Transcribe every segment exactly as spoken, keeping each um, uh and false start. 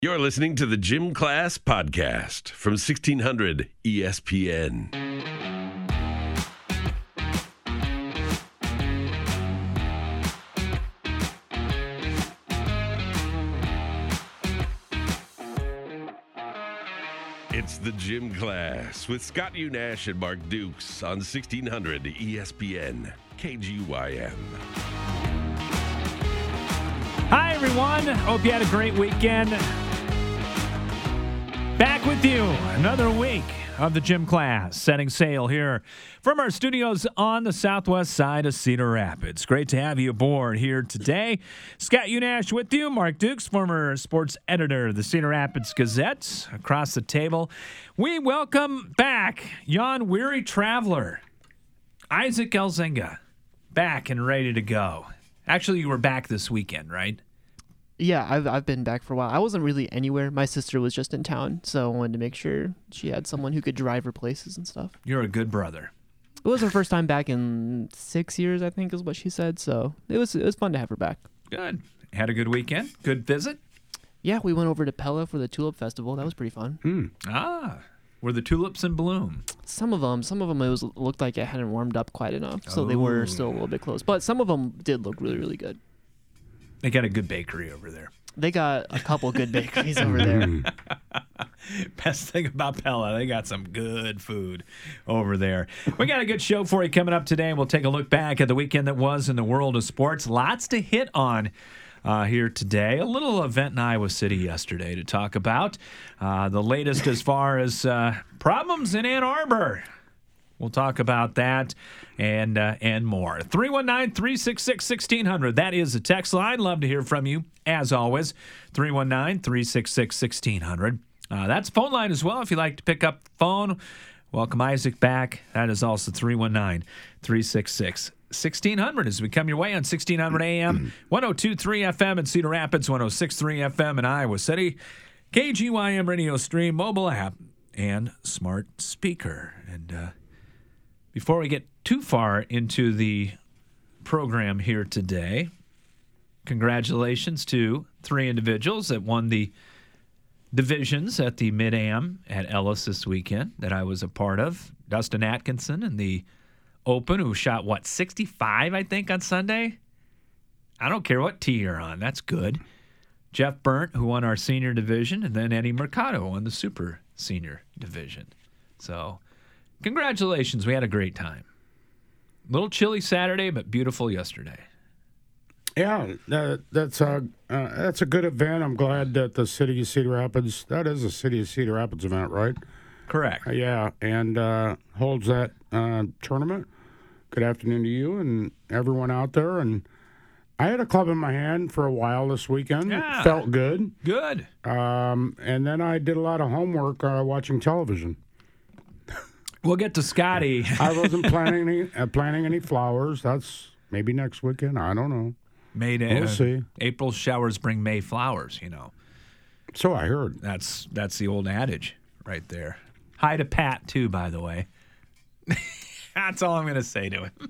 You're listening to the Gym Class Podcast from sixteen hundred E S P N. It's the Gym Class with Scott Unash and Mark Dukes on sixteen hundred E S P N K G Y M. Hi, everyone. Hope you had a great weekend. Back with you another week of the Gym Class, setting sail here from our studios on the southwest side of Cedar Rapids. Great to have you aboard here today. Scott Unash with you, Mark Dukes, former sports editor of the Cedar Rapids Gazette. Across the table, we welcome back yon weary traveler, Isaac Elzinga, back and ready to go. Actually, you were back this weekend, right? Yeah, I've I've been back for a while. I wasn't really anywhere. My sister was just in town, so I wanted to make sure she had someone who could drive her places and stuff. You're a good brother. It was her first time back in six years, I think, is what she said. So it was it was fun to have her back. Good. Had a good weekend? Good visit? Yeah, we went over to Pella for the Tulip Festival. That was pretty fun. Mm. Ah, were the tulips in bloom? Some of them, some of them, it was looked like it hadn't warmed up quite enough, so oh. they were still a little bit close. But some of them did look really, really good. They got a good bakery over there. They got a couple good bakeries over there. Best thing about Pella, they got some good food over there. We got a good show for you coming up today. We'll take a look back at the weekend that was in the world of sports. Lots to hit on uh, here today. A little event in Iowa City yesterday to talk about. Uh, the latest as far as uh, problems in Ann Arbor. We'll talk about that and uh, and more. three one nine, three six six, one six zero zero. That is the text line. Love to hear from you, as always. three one nine, three six six, one six zero zero. Uh, that's phone line as well if you'd like to pick up the phone. Welcome Isaac back. That is also three one nine, three six six, one six zero zero as we come your way on sixteen hundred A M, one oh two point three F M in Cedar Rapids, one oh six point three F M in Iowa City, K G Y M radio stream, mobile app, and smart speaker. And, uh, Before we get too far into the program here today, congratulations to three individuals that won the divisions at the Mid-Am at Ellis this weekend that I was a part of. Dustin Atkinson in the Open, who shot, what, sixty-five, I think, on Sunday? I don't care what tee you're on. That's good. Jeff Burnt, who won our senior division, and then Eddie Mercado won the super senior division. So congratulations. We had a great time. A little chilly Saturday, but beautiful yesterday. Yeah, that, that's a uh, that's a good event. I'm glad that the City of Cedar Rapids, that is a City of Cedar Rapids event, right? Correct. Uh, yeah, and uh, holds that uh, tournament. Good afternoon to you and everyone out there. And I had a club in my hand for a while this weekend. Yeah. Felt good. Good. Um, and then I did a lot of homework uh, watching television. We'll get to Scotty. I wasn't planning any uh, planning any flowers. That's maybe next weekend. I don't know. May, we'll uh, see. April showers bring May flowers, you know. So I heard. That's that's the old adage right there. Hi to Pat, too, by the way. That's all I'm going to say to him.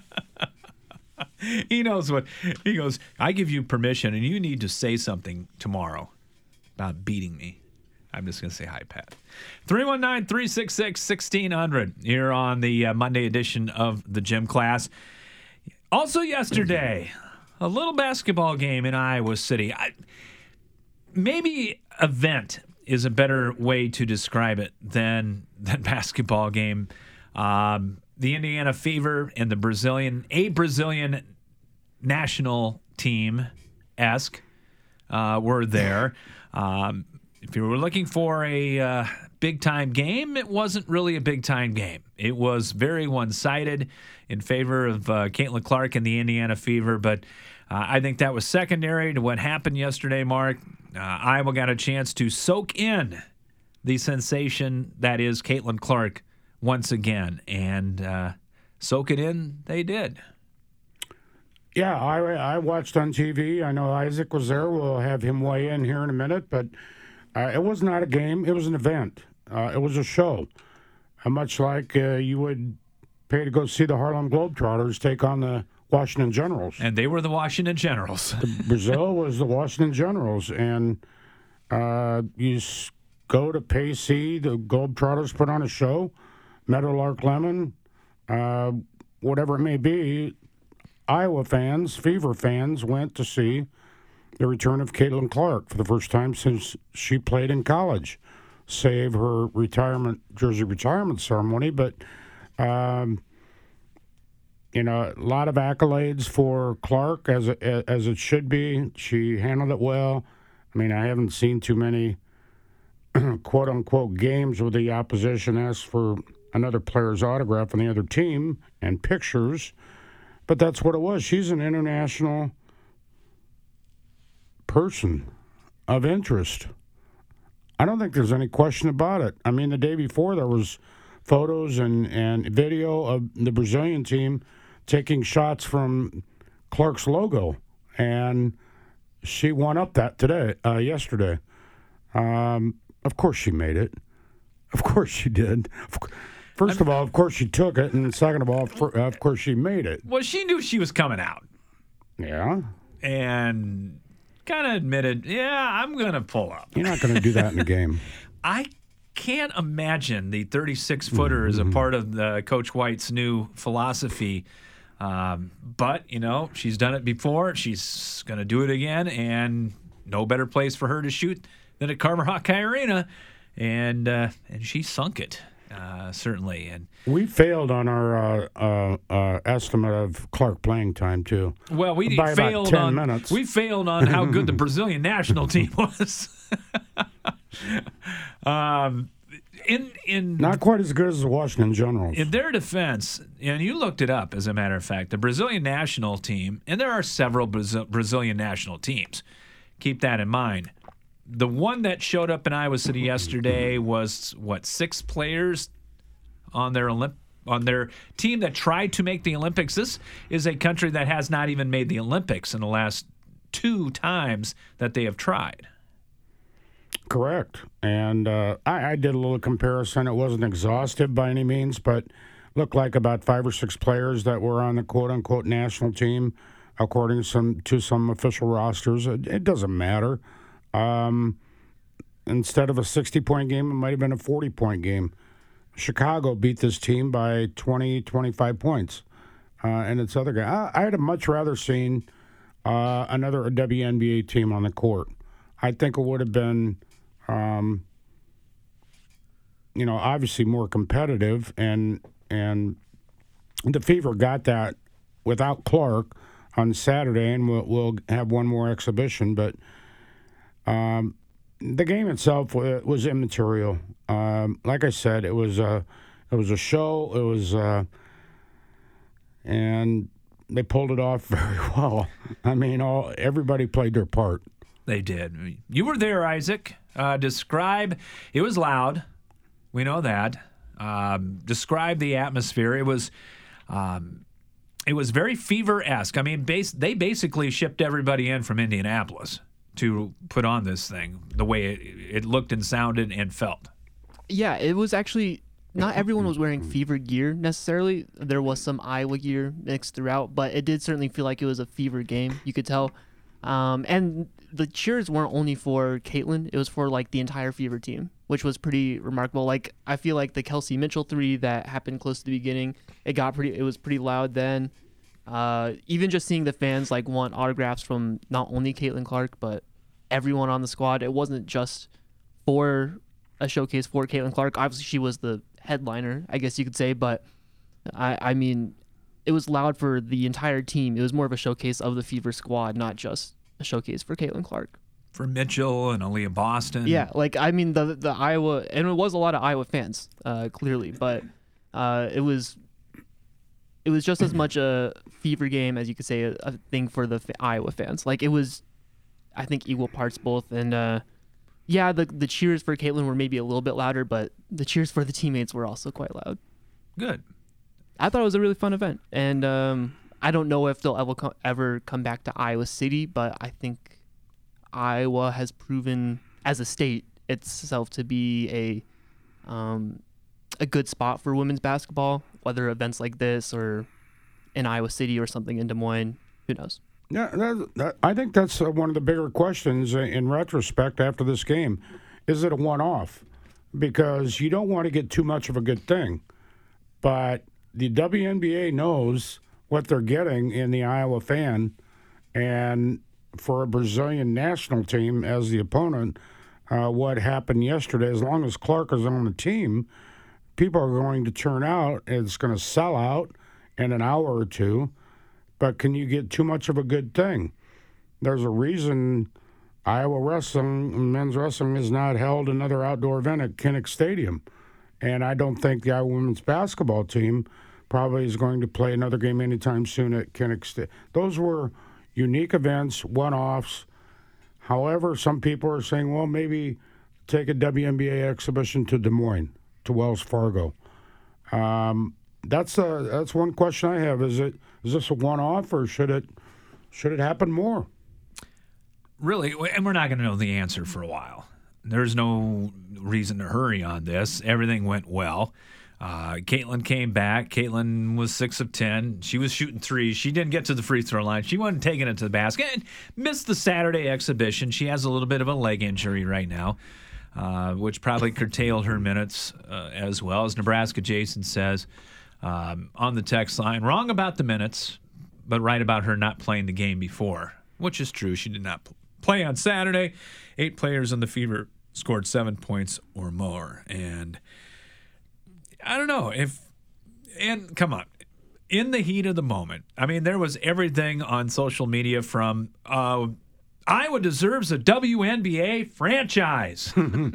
He knows what. He goes, I give you permission, and you need to say something tomorrow about beating me. I'm just going to say hi, Pat. three one nine, three six six, one six zero zero here on the uh, Monday edition of the Gym Class. Also yesterday, a little basketball game in Iowa City. I, maybe event is a better way to describe it than that basketball game. Um, the Indiana Fever and the Brazilian, a Brazilian national team-esque uh, were there. Um If you were looking for a uh, big-time game, it wasn't really a big-time game. It was very one-sided in favor of uh, Caitlin Clark and the Indiana Fever, but uh, I think that was secondary to what happened yesterday, Mark. Uh, Iowa got a chance to soak in the sensation that is Caitlin Clark once again, and uh, soak it in they did. Yeah, I, I watched on T V. I know Isaac was there. We'll have him weigh in here in a minute, but Uh, it was not a game. It was an event. Uh, it was a show, uh, much like uh, you would pay to go see the Harlem Globetrotters take on the Washington Generals. And they were the Washington Generals. Brazil was the Washington Generals, and Uh, you s- go to Pacey, the Globetrotters put on a show, Meadowlark Lemon, uh, whatever it may be. Iowa fans, Fever fans, went to see the return of Caitlin Clark for the first time since she played in college, save her retirement jersey retirement ceremony. But, um, you know, a lot of accolades for Clark, as it, as it should be. She handled it well. I mean, I haven't seen too many quote-unquote games where the opposition asks for another player's autograph on the other team and pictures, but that's what it was. She's an international person of interest. I don't think there's any question about it. I mean, the day before there was photos and, and video of the Brazilian team taking shots from Clark's logo, and she won up that today, uh, yesterday. Um, of course she made it. Of course she did. First of all, of course she took it, and second of all, for, uh, of course she made it. Well, she knew she was coming out. Yeah. And kind of admitted, yeah, I'm going to pull up. You're not going to do that in a game. I can't imagine the thirty-six footer mm-hmm. is a part of the Coach White's new philosophy. Um, but, you know, she's done it before. She's going to do it again, and no better place for her to shoot than at Carver Hawkeye Arena. And uh, and she sunk it, uh, certainly. And we failed on our uh, uh, uh, estimate of Clark playing time, too. Well, we By failed about ten on minutes. We failed on how good the Brazilian national team was. um, in in Not quite as good as the Washington Generals. In their defense, and you looked it up, as a matter of fact, the Brazilian national team, and there are several Brazil, Brazilian national teams. Keep that in mind. The one that showed up in Iowa City yesterday was, what, six players on their Olymp- on their team that tried to make the Olympics. This is a country that has not even made the Olympics in the last two times that they have tried. Correct. And uh, I, I did a little comparison. It wasn't exhaustive by any means, but looked like about five or six players that were on the quote-unquote national team, according to some, to some official rosters. It, it doesn't matter. Um, instead of a sixty-point game, it might have been a forty-point game. Chicago beat this team by twenty, twenty-five points. Uh, and its other guy. I, I'd have much rather seen uh, another W N B A team on the court. I think it would have been, um, you know, obviously more competitive, and and the Fever got that without Clark on Saturday, and we'll, we'll have one more exhibition. But um, the game itself was immaterial. Um, like I said, it was a it was a show. It was, uh, and they pulled it off very well. I mean, all everybody played their part. They did. You were there, Isaac. Uh, describe. It was loud. We know that. Um, describe the atmosphere. It was, um, it was very Fever-esque. I mean, base, they basically shipped everybody in from Indianapolis to put on this thing. The way it, it looked and sounded and felt. Yeah, it was actually not everyone was wearing Fever gear necessarily. There was some Iowa gear mixed throughout, but it did certainly feel like it was a Fever game. You could tell. Um, and the cheers weren't only for Caitlin, it was for like the entire Fever team, which was pretty remarkable. Like, I feel like the Kelsey Mitchell three that happened close to the beginning, it got pretty, it was pretty loud then. Uh, even just seeing the fans like want autographs from not only Caitlin Clark, but everyone on the squad. It wasn't just for a showcase for Caitlin Clark. Obviously she was the headliner, I guess you could say, but I, I mean, it was loud for the entire team. It was more of a showcase of the Fever squad, not just a showcase for Caitlin Clark. For Mitchell and Aaliyah Boston. Yeah, like, I mean, the the Iowa, and it was a lot of Iowa fans, uh, clearly, but uh, it was it was just as much a Fever game as you could say a, a thing for the f- Iowa fans. Like, it was, I think, equal parts both. And uh, yeah, the the cheers for Caitlin were maybe a little bit louder, but the cheers for the teammates were also quite loud. Good. I thought it was a really fun event, and um, I don't know if they'll ever come, ever come back to Iowa City, but I think Iowa has proven as a state itself to be a um, a good spot for women's basketball, whether events like this or in Iowa City or something in Des Moines. Who knows? Yeah, that, that, I think that's uh, one of the bigger questions uh, in retrospect after this game. Is it a one-off? Because you don't want to get too much of a good thing. But the W N B A knows what they're getting in the Iowa fan. And for a Brazilian national team as the opponent, uh, what happened yesterday, as long as Clark is on the team, people are going to turn out. It's going to sell out in an hour or two. But can you get too much of a good thing? There's a reason Iowa wrestling, men's wrestling, has not held another outdoor event at Kinnick Stadium. And I don't think the Iowa women's basketball team probably is going to play another game anytime soon at Kinnick Stadium. Those were unique events, one-offs. However, some people are saying, well, maybe take a W N B A exhibition to Des Moines, to Wells Fargo. Um, that's a, that's one question I have. Is it is this a one-off, or should it should it happen more? Really, and we're not going to know the answer for a while. There's no reason to hurry on this. Everything went well. Uh, Caitlin came back. Caitlin was six of ten. She was shooting threes. She didn't get to the free throw line. She wasn't taking it to the basket. And missed the Saturday exhibition. She has a little bit of a leg injury right now, uh, which probably curtailed her minutes uh, as well. As Nebraska Jason says um, on the text line, wrong about the minutes, but right about her not playing the game before, which is true. She did not pl- play on Saturday. Eight players on the Fever scored seven points or more. And I don't know if, and come on, in the heat of the moment, I mean, there was everything on social media from uh, Iowa deserves a W N B A franchise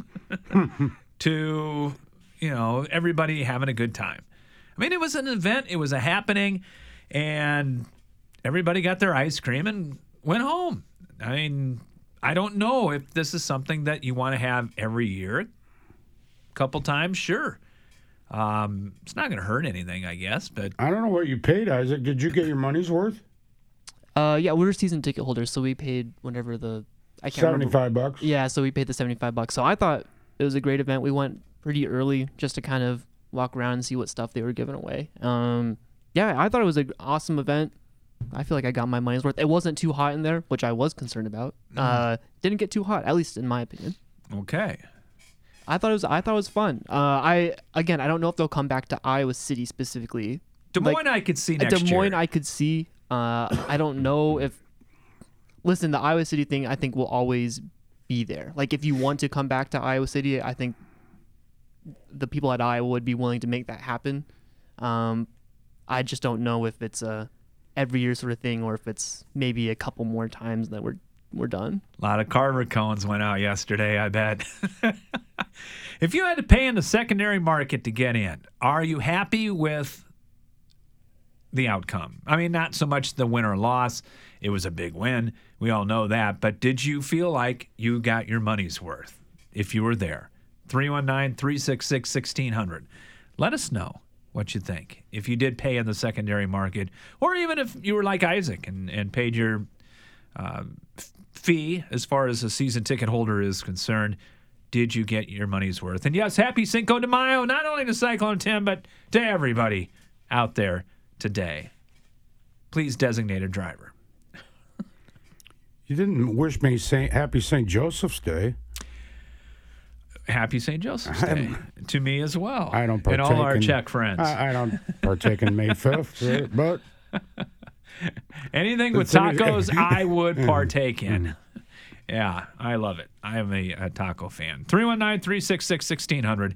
to, you know, everybody having a good time. I mean, it was an event, it was a happening, and everybody got their ice cream and went home. I mean, I don't know if this is something that you want to have every year. A couple times, sure. Um, it's not going to hurt anything, I guess. But I don't know what you paid, Isaac. Did you get your money's worth? Uh, yeah, we were season ticket holders, so we paid whenever the I can't Seventy-five remember. bucks. Yeah, so we paid the seventy-five bucks. So I thought it was a great event. We went pretty early just to kind of walk around and see what stuff they were giving away. Um, yeah, I thought it was an awesome event. I feel like I got my money's worth. It wasn't too hot in there, which I was concerned about. Uh, didn't get too hot, at least in my opinion. okay. I thought it was. I thought it was fun. Uh, I again, I don't know if they'll come back to Iowa City specifically. Des Moines, Like, I could see next Des Moines, year. I could see. Uh, I don't know if. Listen, the Iowa City thing, I think, will always be there. Like, if you want to come back to Iowa City, I think the people at Iowa would be willing to make that happen. Um, I just don't know if it's a every year sort of thing, or if it's maybe a couple more times that we're we're done. A lot of Carver cones went out yesterday, I bet. If you had to pay in the secondary market to get in, are you happy with the outcome? I mean, not so much the win or loss. It was a big win. We all know that. But did you feel like you got your money's worth if you were there? three one nine, three six six, one six zero zero. Let us know what you think. If you did pay in the secondary market, or even if you were like Isaac and, and paid your uh, f- fee as far as a season ticket holder is concerned, did you get your money's worth? And yes, happy Cinco de Mayo, not only to Cyclone Tim, but to everybody out there today. Please designate a driver. You didn't wish me Saint Happy Saint Joseph's Day. Happy Saint Joseph's Day I'm- to me as well. I don't partake and all our in, Czech friends. I, I don't partake in May fifth, uh, but Anything with It's any- tacos, I would partake in. Yeah, I love it. I am a, a taco fan. three one nine, three six six, one six zero zero.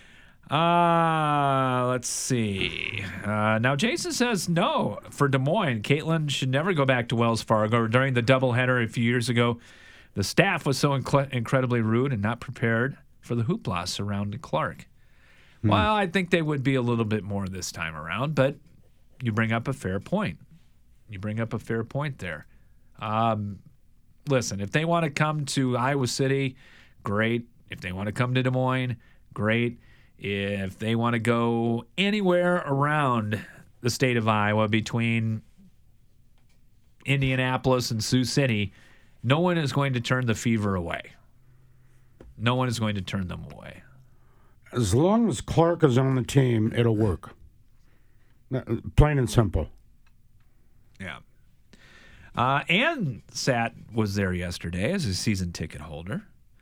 Uh, let's see. Uh, now, Jason says no for Des Moines. Caitlin should never go back to Wells Fargo. During the doubleheader a few years ago, the staff was so inc- incredibly rude and not prepared for the hoopla surrounding Clark. Hmm. Well, I think they would be a little bit more this time around, but you bring up a fair point. You bring up a fair point there. Um, listen, if they want to come to Iowa City, great. If they want to come to Des Moines, great. If they want to go anywhere around the state of Iowa between Indianapolis and Sioux City, no one is going to turn the Fever away. No one is going to turn them away. as long as Clark is on the team, it'll work. Plain and simple. Yeah. Uh, Ann Sat was there yesterday as a season ticket holder.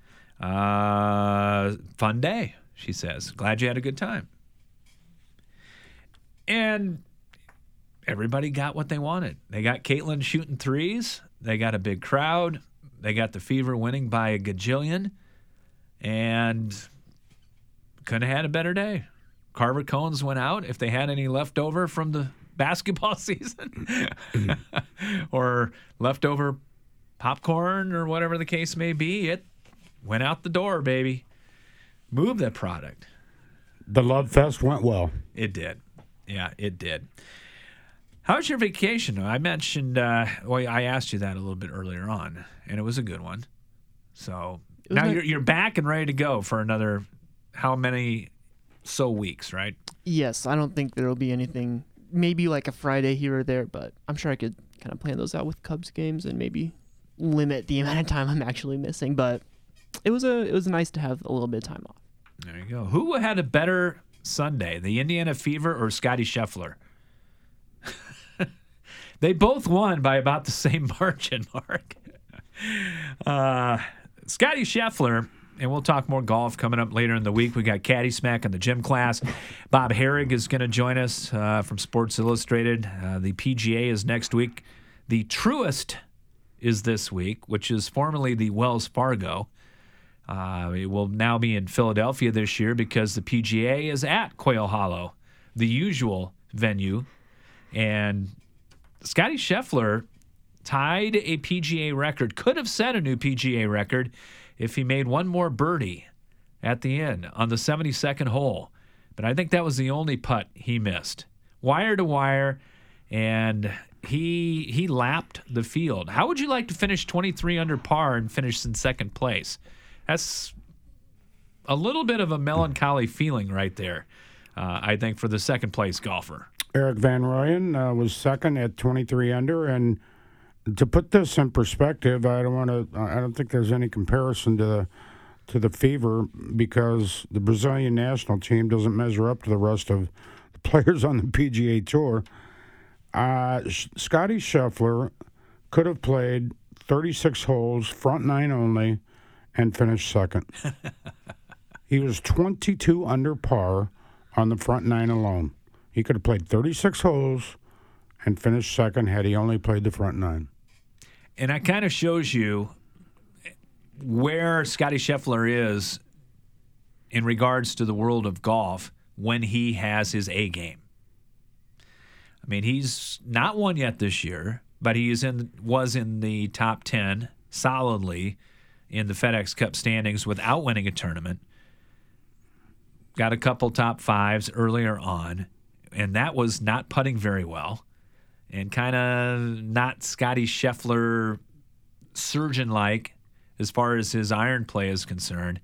Uh, fun day, she says. Glad you had a good time. And everybody got what they wanted. They got Caitlin shooting threes. They got a big crowd. They got the Fever winning by a gajillion. And couldn't have had a better day. Carver Cones went out. If they had any left over from the basketball season or leftover popcorn or whatever the case may be, it went out the door, baby. Move that product. The Love Fest went well. It did. Yeah, it did. How was your vacation? I mentioned, uh, well, I asked you that a little bit earlier on, and it was a good one. So now like- you're you're back and ready to go for another how many so weeks, right? Yes, I don't think there will be anything, maybe like a Friday here or there, but I'm sure I could kind of plan those out with Cubs games and maybe limit the amount of time I'm actually missing. But it was a it was nice to have a little bit of time off. There you go. Who had a better Sunday, the Indiana Fever or Scotty Scheffler? They both won by about the same margin, Mark. Uh, Scotty Scheffler, and we'll talk more golf coming up later in the week. We got Caddy Smack in the gym class. Bob Herrig is going to join us uh, from Sports Illustrated. Uh, the P G A is next week. The Truist is this week, which is formerly the Wells Fargo. Uh, it will now be in Philadelphia this year because the P G A is at Quail Hollow, the usual venue. And Scotty Scheffler tied a P G A record, could have set a new P G A record if he made one more birdie at the end on the seventy-second hole. But I think that was the only putt he missed. Wire to wire, and he he lapped the field. How would you like to finish twenty-three under par and finish in second place? That's a little bit of a melancholy feeling right there, uh, I think, for the second place golfer. Eric Van Rooyen uh, was second at twenty-three under, and to put this in perspective, I don't want to. I don't think there's any comparison to the to the Fever because the Brazilian national team doesn't measure up to the rest of the players on the P G A Tour. Uh, Scotty Scheffler could have played thirty-six holes, front nine only, and finished second. He was twenty-two under par on the front nine alone. He could have played thirty-six holes and finished second had he only played the front nine. And that kind of shows you where Scotty Scheffler is in regards to the world of golf when he has his A game. I mean, he's not won yet this year, but he is in was in the top ten solidly in the FedEx Cup standings without winning a tournament. Got a couple top fives earlier on, and that was not putting very well and kind of not Scotty Scheffler surgeon-like as far as his iron play is concerned.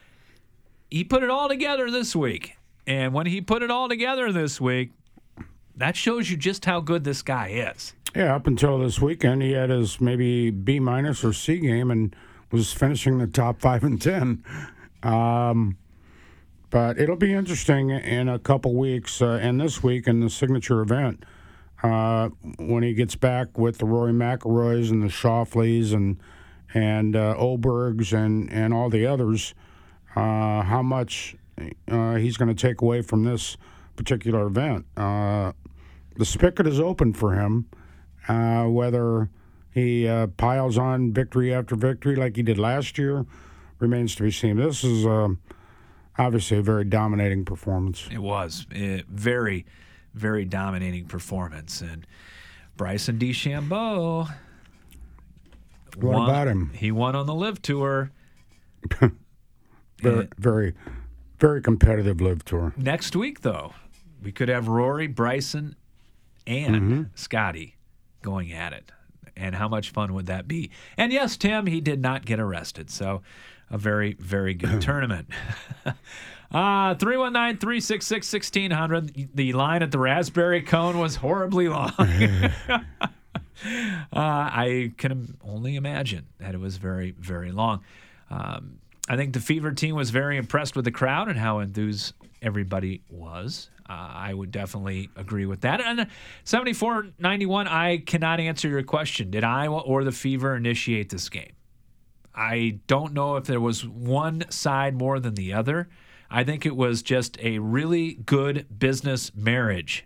He put it all together this week, and when he put it all together this week, that shows you just how good this guy is. Yeah, up until this weekend, he had his maybe B minus or C game and was finishing the top five and ten. Um, but it'll be interesting in a couple weeks, uh, and this week in the signature event, uh, when he gets back with the Rory McIlroys and the Schauffeleys and and uh, Obergs and, and all the others, uh, how much uh, he's going to take away from this particular event. Uh, the spigot is open for him. Uh, whether he uh, piles on victory after victory like he did last year remains to be seen. This is uh, obviously a very dominating performance. It was a very, very dominating performance. And Bryson DeChambeau, What won, about him? He won on the Live Tour. Very, very, very competitive Live Tour. Next week, though, we could have Rory, Bryson, and Mm-hmm. Scotty going at it. And how much fun would that be? And yes, Tim, he did not get arrested. So a very, very good tournament. uh, three one nine, three six six, one six zero zero. The line at the Raspberry Cone was horribly long. uh, I can only imagine that it was very, very long. Um, I think the Fever team was very impressed with the crowd and how enthused everybody was. Uh, I would definitely agree with that. And seventy-four ninety-one, I cannot answer your question. Did Iowa or the Fever initiate this game? I don't know if there was one side more than the other. I think it was just a really good business marriage.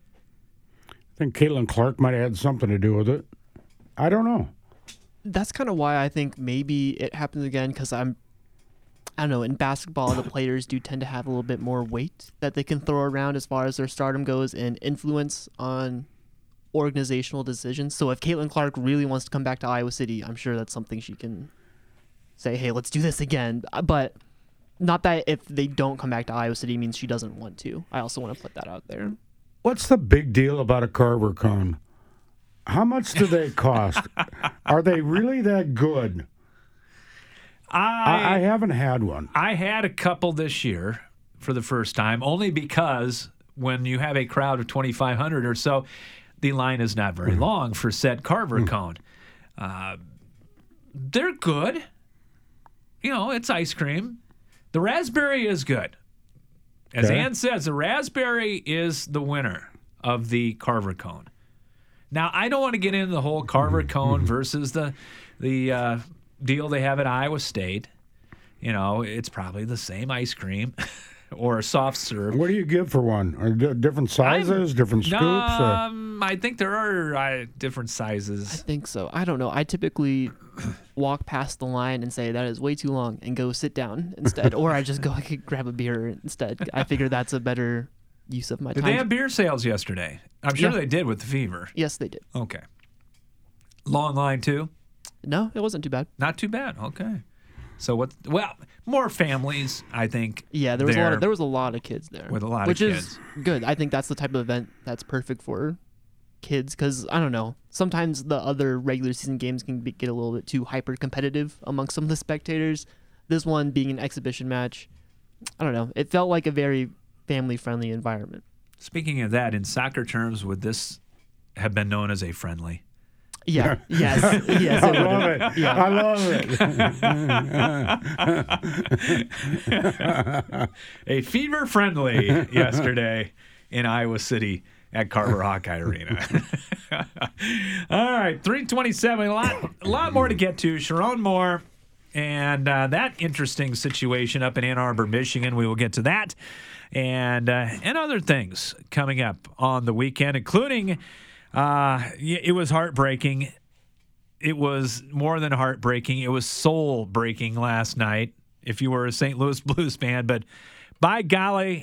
I think Caitlin Clark might have had something to do with it. I don't know. That's kind of why I think maybe it happens again, because I'm, I don't know, in basketball, the players do tend to have a little bit more weight that they can throw around as far as their stardom goes and influence on organizational decisions. So if Caitlin Clark really wants to come back to Iowa City, I'm sure that's something she can say, hey, let's do this again. But not that if they don't come back to Iowa City means she doesn't want to. I also want to put that out there. What's the big deal about a Carver cone? How much do they cost? Are they really that good? I, I, I haven't had one. I had a couple this year for the first time, only because when you have a crowd of twenty-five hundred or so, the line is not very long for said Carver cone. Uh, they're good. You know, it's ice cream. The raspberry is good. As Okay. Ann says, the raspberry is the winner of the Carver cone. Now, I don't want to get into the whole Carver cone versus the the uh, deal they have at Iowa State. You know, it's probably the same ice cream or a soft serve. What do you give for one? Are d- different sizes, I'm- different scoops? uh, Um, I think there are uh, different I sizes. think so. I don't know. I typically walk past the line and say that is way too long and go sit down instead, or I just go I could grab a beer instead. I figure that's a better use of my Did time. they have beer sales yesterday? I'm sure Yeah. they did with the Fever. Yes, they did. Okay. Long line too? No, it wasn't too bad. Not too bad. Okay. So what? Well, more families, I think. Yeah, there was a lot. there. Of, there was a lot of kids there, With a lot of which kids. is good. I think that's the type of event that's perfect for kids, because I don't know. Sometimes the other regular season games can be, get a little bit too hyper competitive amongst some of the spectators. This one being an exhibition match, I don't know. It felt like a very family friendly environment. Speaking of that, in soccer terms, would this have been known as a friendly? Yeah. yes. Yes. I It love would've. it. Yeah. I love it. A Fever friendly yesterday in Iowa City at Carver Hawkeye Arena. All right, three twenty-seven. A lot, a lot more to get to. Sharon Moore and uh, that interesting situation up in Ann Arbor, Michigan. We will get to that and uh, and other things coming up on the weekend, including uh, it was heartbreaking. It was more than heartbreaking. It was soul breaking last night. If you were a Saint Louis Blues fan, but by golly.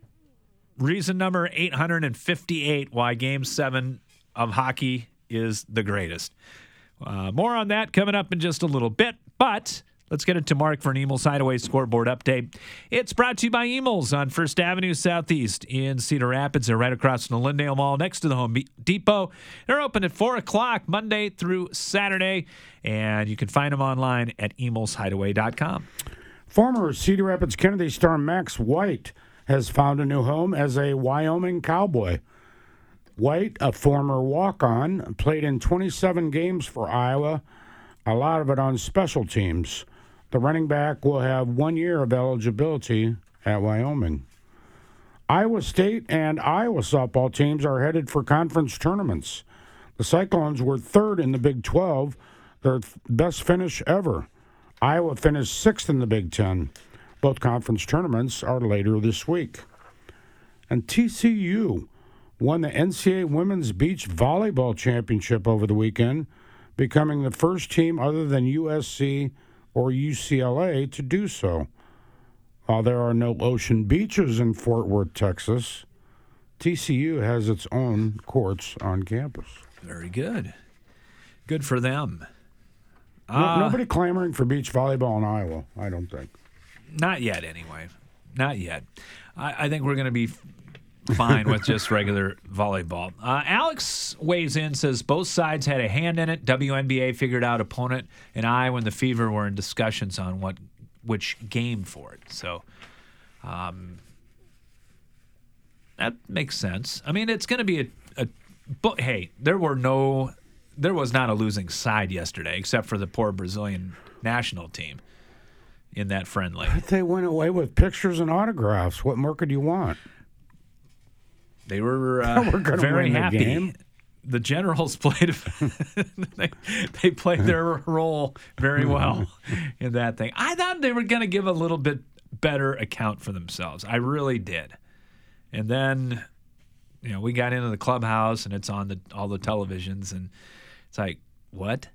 Reason number eight hundred fifty-eight why Game seven of hockey is the greatest. Uh, more on that coming up in just a little bit, but let's get it to Mark for an Emil's Hideaway scoreboard update. It's brought to you by Emil's on First Avenue Southeast in Cedar Rapids. They're right across from the Lindale Mall next to the Home Depot. They're open at four o'clock Monday through Saturday, and you can find them online at emils hideaway dot com. Former Cedar Rapids Kennedy star Max White has found a new home as a Wyoming Cowboy. White, a former walk-on, played in twenty-seven games for Iowa, a lot of it on special teams. The running back will have one year of eligibility at Wyoming. Iowa State and Iowa softball teams are headed for conference tournaments. The Cyclones were third in the Big twelve, their best finish ever. Iowa finished sixth in the Big Ten. Both conference tournaments are later this week. And T C U won the N C double A Women's Beach Volleyball Championship over the weekend, becoming the first team other than U S C or U C L A to do so. While there are no ocean beaches in Fort Worth, Texas, T C U has its own courts on campus. Very good. Good for them. No- Uh, Nobody clamoring for beach volleyball in Iowa, I don't think. Not yet, anyway. Not yet. I, I think we're going to be fine with just regular volleyball. Uh, Alex weighs in, says both sides had a hand in it. W N B A figured out opponent, and Iowa and the Fever were in discussions on what which game for it. So um, that makes sense. I mean, it's going to be a, a but hey, there were no, there was not a losing side yesterday, except for the poor Brazilian national team in that friendly. They went away with pictures and autographs. What more could you want? They were uh, We're gonna very win the happy. game. The Generals played they, they played their role very well in that thing. I thought they were going to give a little bit better account for themselves. I really did. And then, you know, we got into the clubhouse and it's on the all the televisions and it's like, what?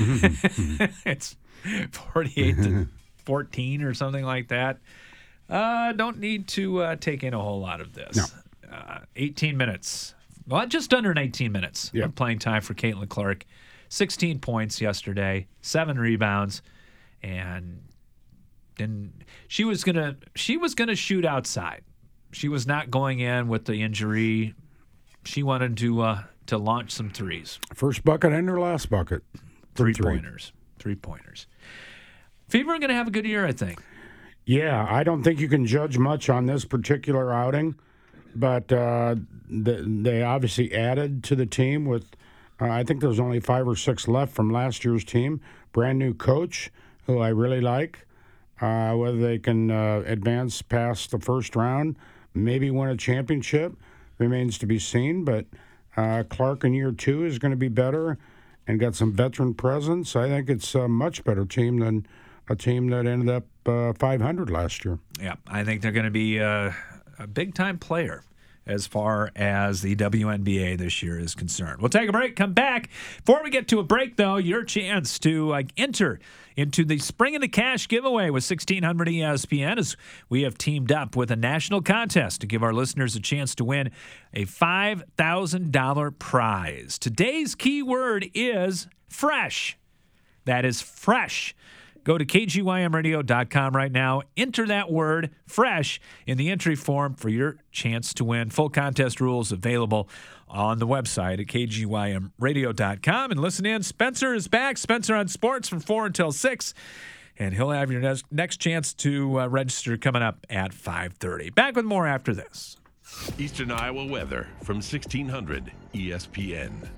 It's forty-eight to fourteen or something like that. Uh, don't need to uh, take in a whole lot of this. No. Uh, eighteen minutes. Well, just under eighteen minutes Yep. of playing time for Caitlin Clark. sixteen points yesterday, seven rebounds, and then she was gonna she was gonna shoot outside. She was not going in with the injury. She wanted to uh, to launch some threes, First bucket and her last bucket. three Three. pointers, three pointers. Fever are gonna have a good year, I think. Yeah, I don't think you can judge much on this particular outing, but uh, the, they obviously added to the team with, uh, I think there's only five or six left from last year's team. Brand new coach, who I really like. Uh, whether they can uh, advance past the first round, maybe win a championship, remains to be seen. But uh, Clark in year two is going to be better and got some veteran presence. I think it's a much better team than a team that ended up uh, five hundred last year. Yeah, I think they're going to be uh, a big-time player as far as the W N B A this year is concerned. We'll take a break, come back. Before we get to a break, though, your chance to uh, enter into the Spring into Cash giveaway with sixteen hundred E S P N as we have teamed up with a national contest to give our listeners a chance to win a five thousand dollars prize. Today's key word is fresh. That is fresh. Go to K G Y M radio dot com right now. Enter that word, fresh, in the entry form for your chance to win. Full contest rules available on the website at K G Y M radio dot com. And listen in, Spencer is back. Spencer on Sports from four until six. And he'll have your next, next chance to uh, register coming up at five thirty. Back with more after this. Eastern Iowa weather from sixteen hundred E S P N.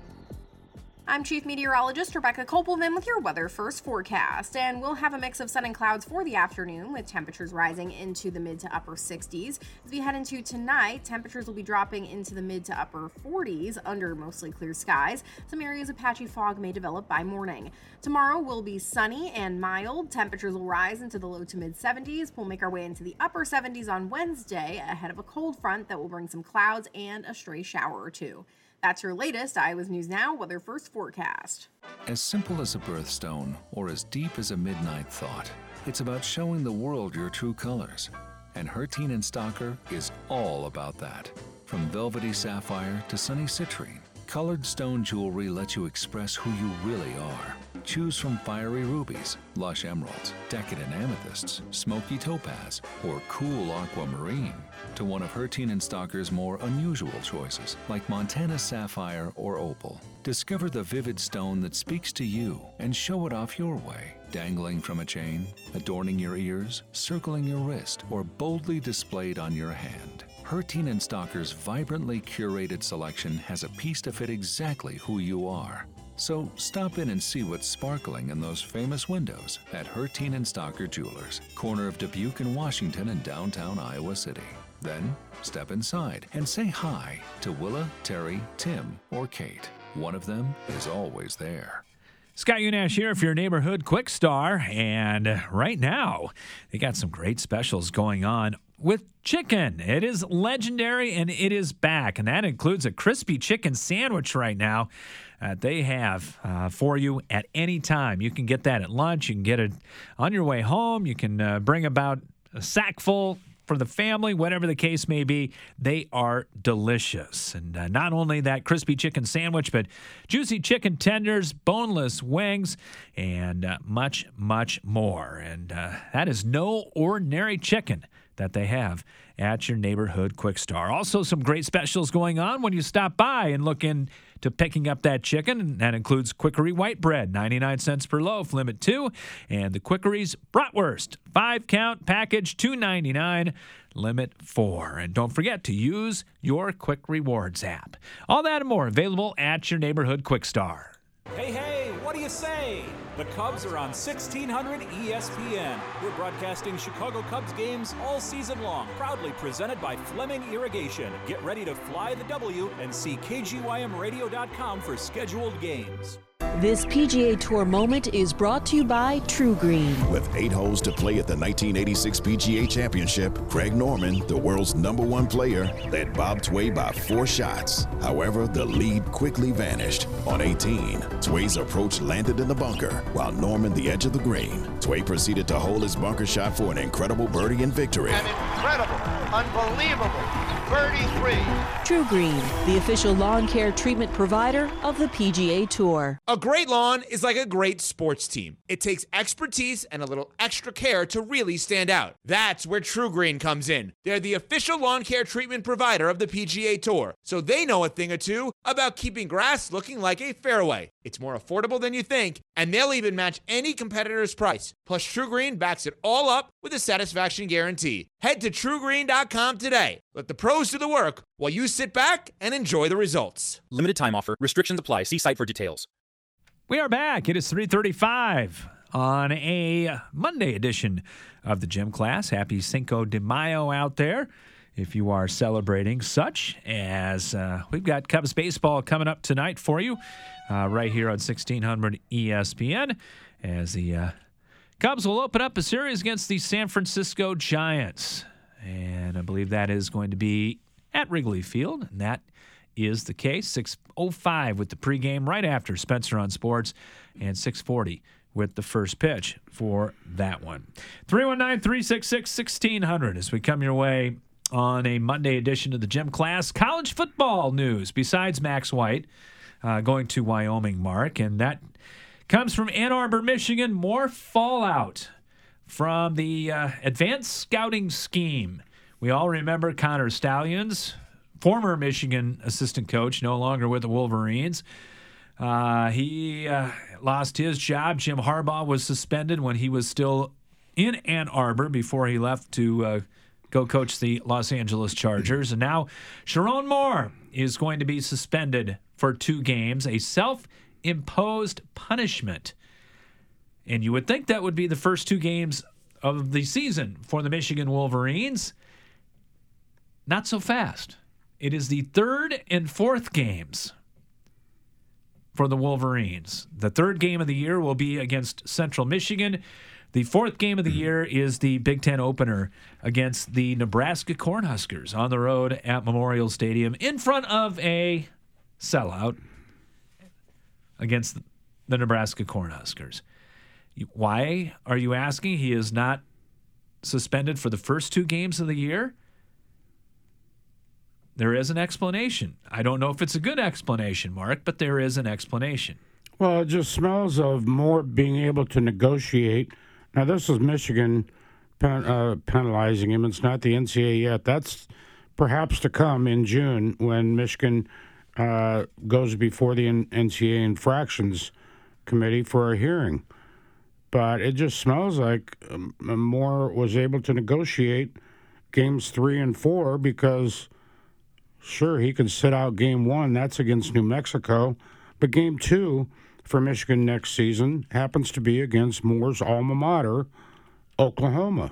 I'm Chief Meteorologist Rebecca Kopelman with your Weather First forecast, and we'll have a mix of sun and clouds for the afternoon with temperatures rising into the mid to upper sixties. As we head into tonight, temperatures will be dropping into the mid to upper forties under mostly clear skies. Some areas of patchy fog may develop by morning. Tomorrow will be sunny and mild. Temperatures will rise into the low to mid seventies. We'll make our way into the upper seventies on Wednesday ahead of a cold front that will bring some clouds and a stray shower or two. That's your latest Iowa's News Now Weather First forecast. As simple as a birthstone or as deep as a midnight thought, it's about showing the world your true colors. And Hertine and Stocker is all about that. From velvety sapphire to sunny citrine, colored stone jewelry lets you express who you really are. Choose from fiery rubies, lush emeralds, decadent amethysts, smoky topaz, or cool aquamarine, to one of Hertine and Stocker's more unusual choices, like Montana sapphire or opal. Discover the vivid stone that speaks to you and show it off your way. Dangling from a chain, adorning your ears, circling your wrist, or boldly displayed on your hand. Hertine and Stocker's vibrantly curated selection has a piece to fit exactly who you are. So stop in and see what's sparkling in those famous windows at Hertine and Stocker Jewelers, corner of Dubuque and Washington in downtown Iowa City. Then step inside and say hi to Willa, Terry, Tim, or Kate. One of them is always there. Scott Unash here for your neighborhood Quick Star, and right now they got some great specials going on with chicken. It is legendary and it is back, and that includes a crispy chicken sandwich right now uh, they have uh, for you at any time. You can get that at lunch. You can get it on your way home. You can uh, bring about a sack full for the family, whatever the case may be. They are delicious. And uh, not only that crispy chicken sandwich, but juicy chicken tenders, boneless wings, and uh, much, much more. And uh, that is no ordinary chicken that they have at your neighborhood Quick Star. Also, some great specials going on when you stop by and look into picking up that chicken. And that includes Quickery white bread, ninety-nine cents per loaf, limit two, and the Quickery's bratwurst, five count package, two ninety-nine, limit four. And don't forget to use your Quick Rewards app. All that and more available at your neighborhood Quick Star. Hey, hey, what do you say? The Cubs are on sixteen hundred E S P N. We're broadcasting Chicago Cubs games all season long, proudly presented by Fleming Irrigation. Get ready to fly the W and see K G Y M radio dot com for scheduled games. This P G A Tour moment is brought to you by True Green. With eight holes to play at the nineteen eighty-six P G A Championship, Greg Norman, the world's number one player, led Bob Tway by four shots. However, the lead quickly vanished. On eighteen, Tway's approach landed in the bunker, while Norman the edge of the green. Tway proceeded to hold his bunker shot for an incredible birdie and victory. An incredible, unbelievable birdie three. True Green, the official lawn care treatment provider of the P G A Tour. A great lawn is like a great sports team. It takes expertise and a little extra care to really stand out. That's where True Green comes in. They're the official lawn care treatment provider of the P G A Tour, so they know a thing or two about keeping grass looking like a fairway. It's more affordable than you think, and they'll even match any competitor's price. Plus, True Green backs it all up with a satisfaction guarantee. Head to true green dot com today. Let the pros do the work while you sit back and enjoy the results. Limited time offer. Restrictions apply. See site for details. We are back. It is three thirty-five on a Monday edition of the Gym Class. Happy Cinco de Mayo out there if you are celebrating such, as uh, we've got Cubs baseball coming up tonight for you uh, right here on sixteen hundred E S P N, as the uh, Cubs will open up a series against the San Francisco Giants. And I believe that is going to be at Wrigley Field, and that is the case. six oh five with the pregame right after Spencer on Sports, and six forty with the first pitch for that one. three one nine, three six six, one six zero zero as we come your way on a Monday edition of the Gym Class. College football news, besides Max White uh, going to Wyoming, Mark, and that comes from Ann Arbor, Michigan. More fallout from the uh, advanced scouting scheme. We all remember Connor Stallions, former Michigan assistant coach, no longer with the Wolverines. Uh, he uh, lost his job. Jim Harbaugh was suspended when he was still in Ann Arbor before he left to uh, go coach the Los Angeles Chargers. And now Sharon Moore is going to be suspended for two games, a self-imposed punishment. And you would think that would be the first two games of the season for the Michigan Wolverines. Not so fast. It is the third and fourth games for the Wolverines. The third game of the year will be against Central Michigan. The fourth game of the year is the Big Ten opener against the Nebraska Cornhuskers on the road at Memorial Stadium in front of a sellout against the Nebraska Cornhuskers. Why are you asking? He is not suspended for the first two games of the year? There is an explanation. I don't know if it's a good explanation, Mark, but there is an explanation. Well, it just smells of more being able to negotiate. Now, this is Michigan pen, uh, penalizing him. It's not the N C A A yet. That's perhaps to come in June when Michigan uh, goes before the N C A A Infractions Committee for a hearing. But it just smells like um, Moore was able to negotiate games three and four because, sure, he could sit out game one. That's against New Mexico. But game two for Michigan next season happens to be against Moore's alma mater, Oklahoma.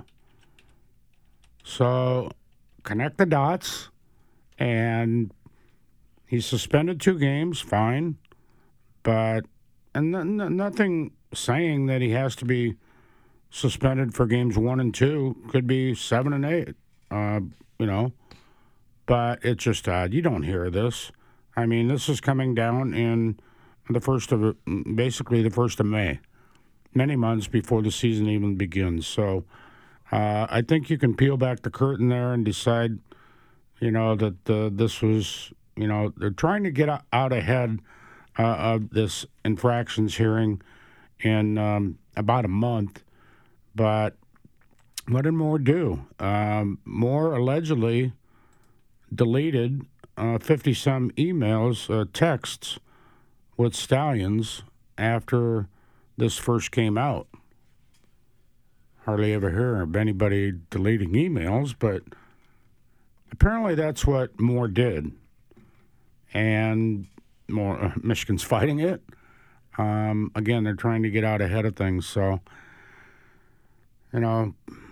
So connect the dots, and he's suspended two games, fine. But and n- n- nothing saying that he has to be suspended for games one and two. Could be seven and eight, uh, you know. But it's just odd. You don't hear this. I mean, this is coming down in the first of, basically the first of May, many months before the season even begins. So uh, I think you can peel back the curtain there and decide, you know, that uh, this was, you know, they're trying to get out ahead uh, of this infractions hearing in um, about a month. But what did Moore do? Um, Moore allegedly deleted uh, fifty-some emails, uh, texts with Stallions after this first came out. Hardly ever hear of anybody deleting emails, but apparently that's what Moore did. And Moore, uh, Michigan's fighting it. Um, again, they're trying to get out ahead of things. So, you know,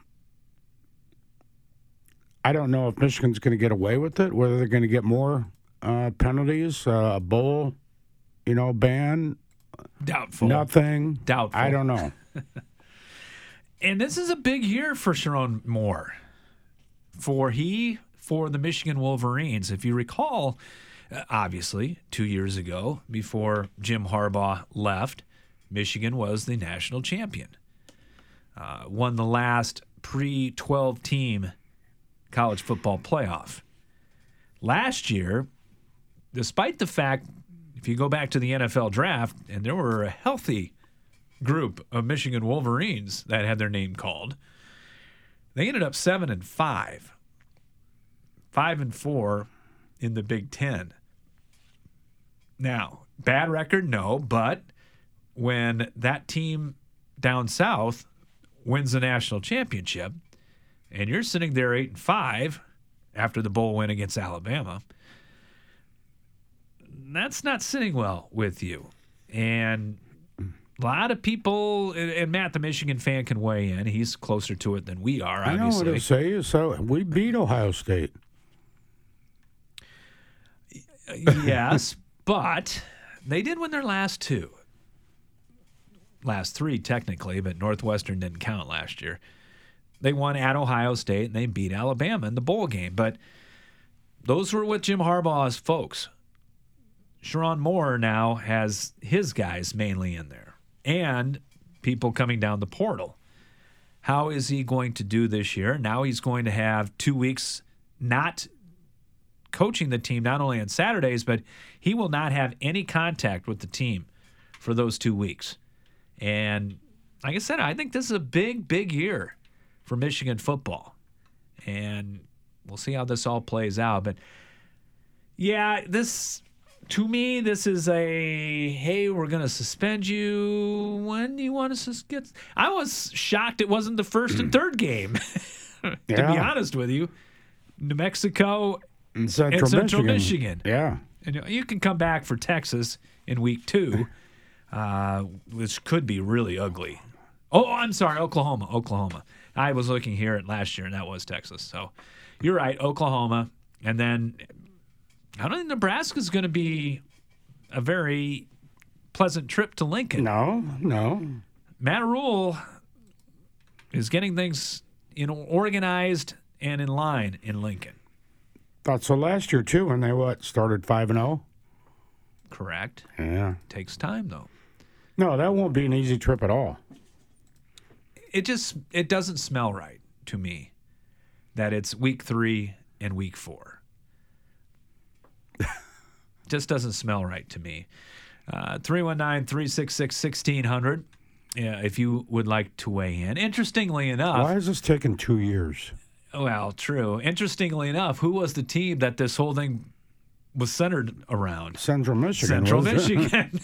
I don't know if Michigan's going to get away with it, whether they're going to get more uh, penalties, uh, a bowl, you know, ban. Doubtful. Nothing. Doubtful. I don't know. And this is a big year for Sharon Moore. For he, for the Michigan Wolverines. If you recall, uh, obviously, two years ago, before Jim Harbaugh left, Michigan was the national champion. Uh, won the last pre twelve team college football playoff. Last year, despite the fact, if you go back to the N F L draft, and there were a healthy group of Michigan Wolverines that had their name called, they ended up seven and five, five and four in the Big Ten. Now, bad record, no, but when that team down south wins the national championship, and you're sitting there eight and five after the bowl win against Alabama, that's not sitting well with you. And a lot of people, and Matt, the Michigan fan, can weigh in. He's closer to it than we are, I know obviously. what to say. So we beat Ohio State. Yes, but they did win their last two. Last three, technically, but Northwestern didn't count last year. They won at Ohio State, and they beat Alabama in the bowl game. But those were with Jim Harbaugh's folks. Sharon Moore now has his guys mainly in there, and people coming down the portal. How is he going to do this year? Now he's going to have two weeks not coaching the team, not only on Saturdays, but he will not have any contact with the team for those two weeks. And like I said, I think this is a big, big year for Michigan football. And we'll see how this all plays out. But, yeah, this, to me, this is a, hey, we're going to suspend you. When do you want to sus- get? I was shocked it wasn't the first and third game, to Yeah. be honest with you. New Mexico In Central, and Central Michigan. Michigan. Yeah. And you can come back for Texas in week two, uh, which could be really ugly. Oh, I'm sorry, Oklahoma, Oklahoma. I was looking here at last year, and that was Texas. So you're right, Oklahoma. And then I don't think Nebraska's going to be a very pleasant trip to Lincoln. No, no. Matt Rule is getting things, you know, organized and in line in Lincoln. Thought so last year, too, when they, what, started five and oh? Correct. Yeah. Takes time, though. No, that won't be an easy trip at all. It just it doesn't smell right to me that it's week three and week four. Just doesn't smell right to me. Uh, three one nine, three six six, one six zero zero yeah, if you would like to weigh in. Interestingly enough. Why is this taking two years? Well, true. Interestingly enough, who was the team that this whole thing was centered around? Central Michigan. Central was it? Michigan.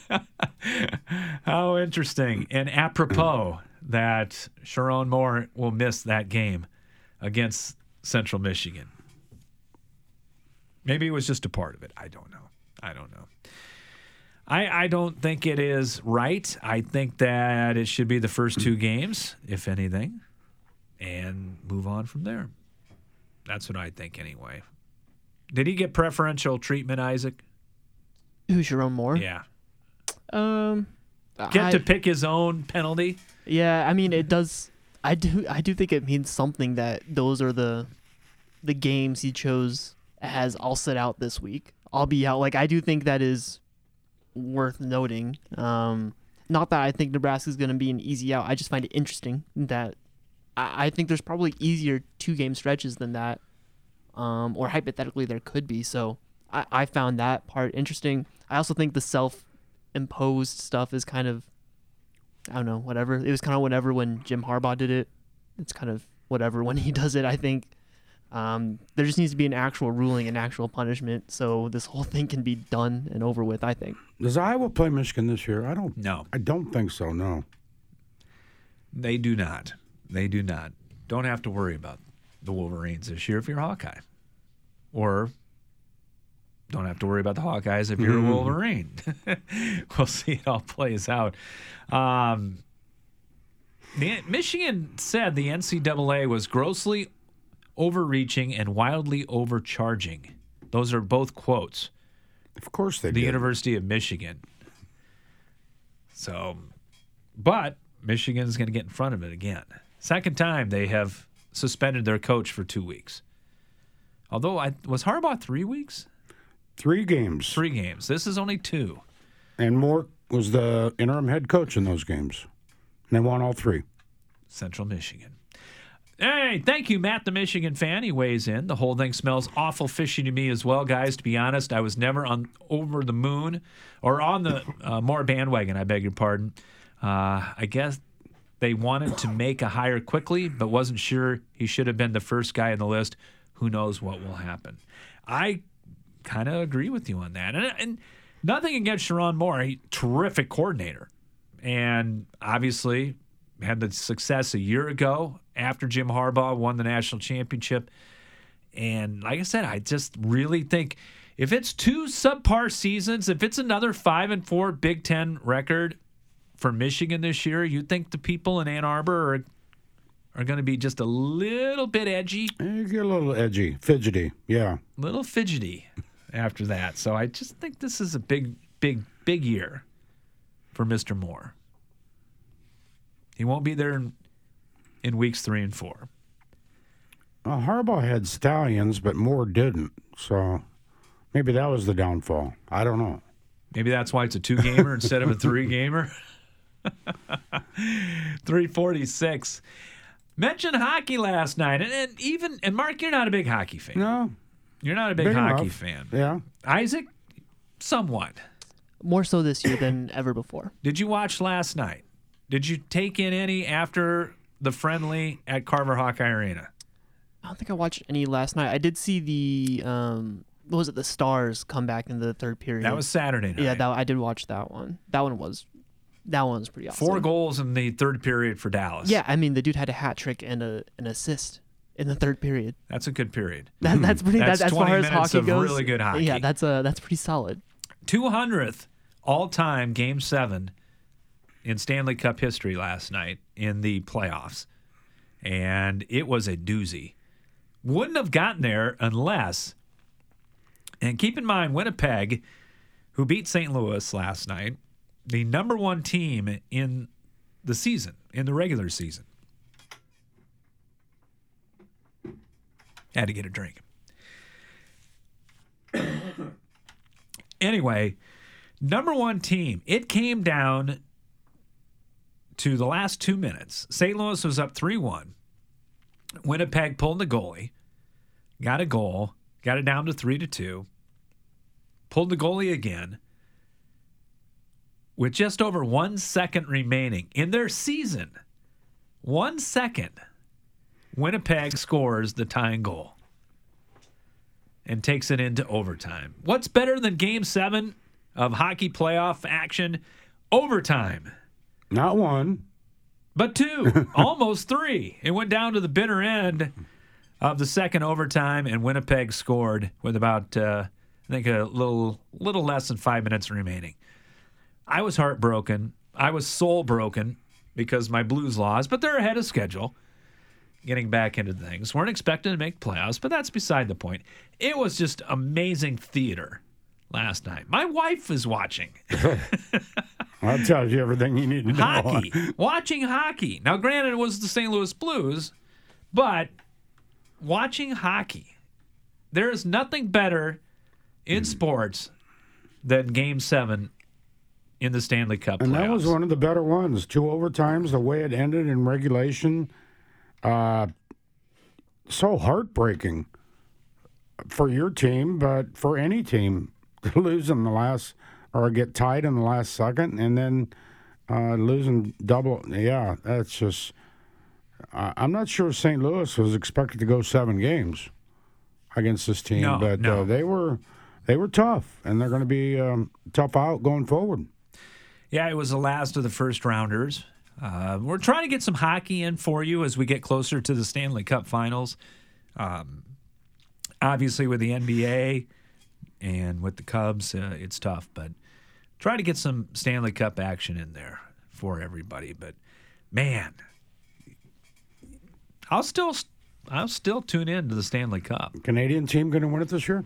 How interesting. And apropos that Sharon Moore will miss that game against Central Michigan. Maybe it was just a part of it. I don't know. I don't know. I, I don't think it is right. I think that it should be the first two games, if anything, and move on from there. That's what I think anyway. Did he get preferential treatment, Isaac? Who's Sharon Moore? Yeah. Um, Get I, to pick his own penalty? Yeah, I mean, it does. I do. I do think it means something that those are the the games he chose as I'll sit out this week. I'll be out. Like, I do think that is worth noting. Um, not that I think Nebraska's going to be an easy out. I just find it interesting that I, I think there's probably easier two game stretches than that. Um, or hypothetically there could be. So I, I found that part interesting. I also think the self-imposed stuff is kind of, I don't know, whatever. It was kind of whatever when Jim Harbaugh did it. It's kind of whatever when he does it, I think. Um, there just needs to be an actual ruling, an actual punishment, so this whole thing can be done and over with, I think. Does Iowa play Michigan this year? I don't. No. I don't think so, no. They do not. They do not. Don't have to worry about the Wolverines this year if you're Hawkeye. Or don't have to worry about the Hawkeyes if you're a Wolverine. We'll see how it plays out. Um, the, Michigan said the N C double A was grossly overreaching and wildly overcharging. Those are both quotes. Of course they the did. University of Michigan. So, but Michigan's going to get in front of it again. Second time they have suspended their coach for two weeks. Although, I was Harbaugh three weeks? Three games. Three games. This is only two. And Moore was the interim head coach in those games. And they won all three. Central Michigan. Hey, thank you, Matt, the Michigan fan. He weighs in. The whole thing smells awful fishy to me as well, guys. To be honest, I was never on over the moon or on the uh, Moore bandwagon, I beg your pardon. Uh, I guess they wanted to make a hire quickly, but wasn't sure he should have been the first guy on the list. Who knows what will happen? I kind of agree with you on that. And, and nothing against Sharon Moore. He terrific coordinator. And obviously had the success a year ago after Jim Harbaugh won the national championship. And like I said, I just really think if it's two subpar seasons, if it's another five and four Big Ten record for Michigan this year, you think the people in Ann Arbor are are going to be just a little bit edgy? You get a little edgy, fidgety, yeah. A little fidgety after that. So I just think this is a big, big, big year for Mister Moore. He won't be there in, in weeks three and four. Well, Harbaugh had stallions, but Moore didn't. So maybe that was the downfall. I don't know. Maybe that's why it's a two-gamer instead of a three-gamer. three forty-six. Mentioned hockey last night, and, and even and Mark, you're not a big hockey fan. No, you're not a big, big hockey enough. fan. Yeah, Isaac, somewhat. More so this year than ever before. Did you watch last night? Did you take in any after the friendly at Carver Hawkeye Arena? I don't think I watched any last night. I did see the um, what was it? The Stars come back in the third period. That was Saturday night. Yeah, that, I did watch that one. That one was that one was pretty awesome. Four goals in the third period for Dallas. Yeah, I mean the dude had a hat trick and a an assist in the third period. That's a good period. That, that's pretty. That's that, as twenty far as minutes hockey of goes, really good hockey. Yeah, that's a that's pretty solid. two hundredth all-time Game Seven in Stanley Cup history last night in the playoffs, and it was a doozy. Wouldn't have gotten there unless, and keep in mind, Winnipeg, who beat Saint Louis last night, the number one team in the season, in the regular season. Had to get a drink. Anyway, number one team. It came down to the last two minutes. Saint Louis was up three one. Winnipeg pulled the goalie, got a goal, got it down to three to two, pulled the goalie again. With just over one second remaining in their season, one second, Winnipeg scores the tying goal and takes it into overtime. What's better than Game seven of hockey playoff action? Overtime. Not one. But two, almost three. It went down to the bitter end of the second overtime, and Winnipeg scored with about, uh, I think, a little, little less than five minutes remaining. I was heartbroken. I was soul broken because my Blues lost, but they're ahead of schedule. Getting back into things. Weren't expected to make playoffs, but that's beside the point. It was just amazing theater last night. My wife is watching. That tells you everything you need to know. Hockey. Watching hockey. Now, granted, it was the Saint Louis Blues, but watching hockey. There is nothing better in sports than Game seven in the Stanley Cup playoffs. And that was one of the better ones. Two overtimes, the way it ended in regulation. Uh, so heartbreaking for your team, but for any team to lose in the last, or get tied in the last second, and then uh, losing double. Yeah, that's just. Uh, I'm not sure Saint Louis was expected to go seven games against this team, no, but no. Uh, they were they were tough, and they're going to be um, tough out going forward. Yeah, it was the last of the first rounders. Uh, we're trying to get some hockey in for you as we get closer to the Stanley Cup Finals. Um, obviously, with the N B A And with the Cubs, uh, it's tough. But try to get some Stanley Cup action in there for everybody. But, man, I'll still I'll still tune in to the Stanley Cup. Canadian team going to win it this year?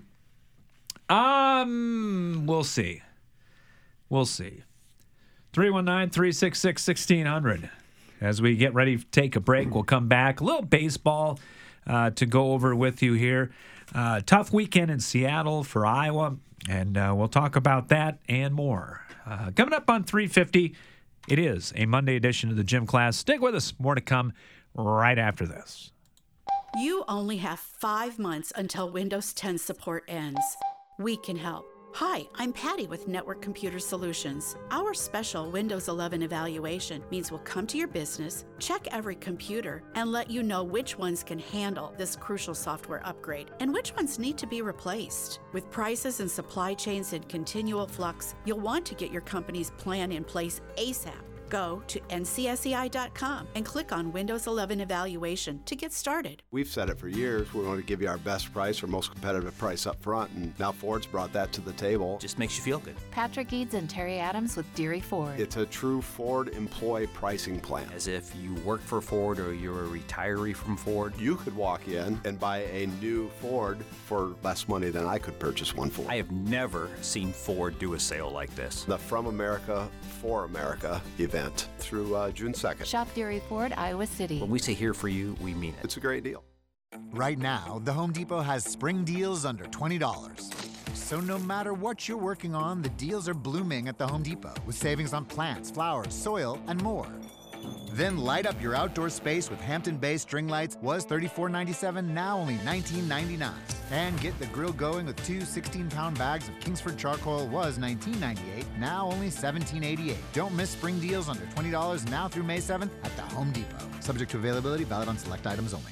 Um, we'll see. We'll see. three one nine, three six six, one six zero zero. As we get ready to take a break, we'll come back. A little baseball uh, to go over with you here. Uh, tough weekend in Seattle for Iowa, and uh, we'll talk about that and more. Uh, coming up on three fifty, it is a Monday edition of the Gym Class. Stick with us. More to come right after this. You only have five months until Windows ten support ends. We can help. Hi, I'm Patty with Network Computer Solutions. Our special Windows eleven evaluation means we'll come to your business, check every computer, and let you know which ones can handle this crucial software upgrade and which ones need to be replaced. With prices and supply chains in continual flux, you'll want to get your company's plan in place ASAP. Go to N C S E I dot com and click on Windows eleven Evaluation to get started. We've said it for years. We want to give you our best price or most competitive price up front, and now Ford's brought that to the table. Just makes you feel good. Patrick Eads and Terry Adams with Deary Ford. It's a true Ford employee pricing plan. As if you work for Ford or you're a retiree from Ford. You could walk in and buy a new Ford for less money than I could purchase one for. I have never seen Ford do a sale like this. The From America for America event through uh, June second. Shop Deary Ford, Iowa City. When we say here for you, we mean it. It's a great deal. Right now, the Home Depot has spring deals under twenty dollars. So no matter what you're working on, the deals are blooming at the Home Depot with savings on plants, flowers, soil, and more. Then light up your outdoor space with Hampton Bay string lights. Was thirty-four ninety-seven, now only nineteen ninety-nine. And get the grill going with two sixteen-pound bags of Kingsford charcoal. Was nineteen ninety-eight, now only seventeen eighty-eight. Don't miss spring deals under twenty dollars now through May seventh at the Home Depot. Subject to availability, valid on select items only.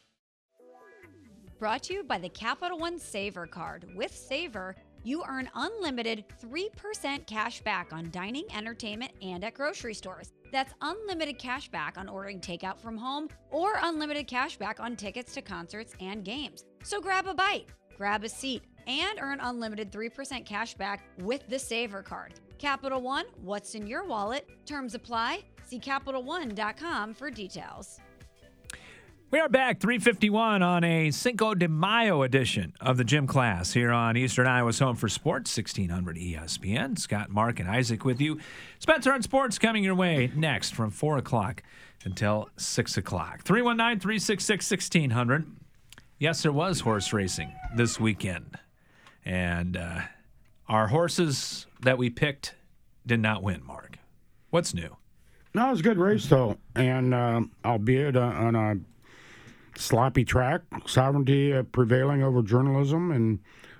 Brought to you by the Capital One Saver Card. With Saver, you earn unlimited three percent cash back on dining, entertainment, and at grocery stores. That's unlimited cash back on ordering takeout from home or unlimited cash back on tickets to concerts and games. So grab a bite, grab a seat, and earn unlimited three percent cash back with the Saver Card. Capital One, what's in your wallet? Terms apply. See Capital One dot com for details. We are back, three fifty-one on a Cinco de Mayo edition of the Gym Class here on Eastern Iowa's Home for Sports, sixteen hundred E S P N. Scott, Mark, and Isaac with you. Spencer on Sports coming your way next from four o'clock until six o'clock. three one nine, three six six, one six zero zero. Yes, there was horse racing this weekend. And uh, our horses that we picked did not win, Mark. What's new? No, it was a good race, though. And um, albeit uh, on a sloppy track, sovereignty uh, prevailing over journalism, and